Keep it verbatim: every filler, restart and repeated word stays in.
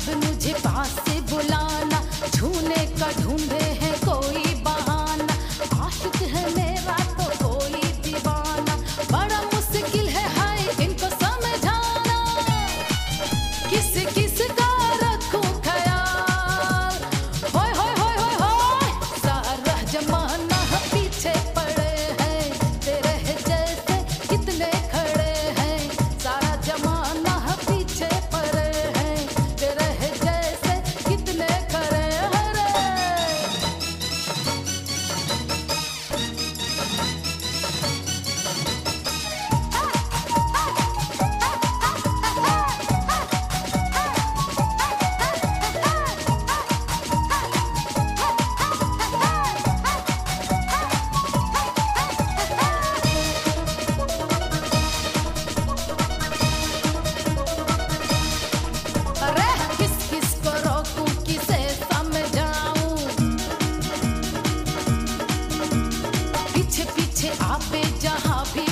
अब मुझे पास से बुलाना, छूने का ढूंढे है कोई बहाना। आशिक है मेरा तो कोई दीवाना, बड़ा मुश्किल है हाय इनको समझाना। किस किस का रखूं ख्याल, होय होय होय होय होय। सारा जमाना पीछे पड़े हैं, तेरे जैसे कितने खड़े हैं। सारा जमाना पीछे पड़े हैं, तेरे जैसे कितने खड़े हैं रे। अरे किस किस को रोकूं, किसे समझाऊं। पीछे पीछे आपे जहां भी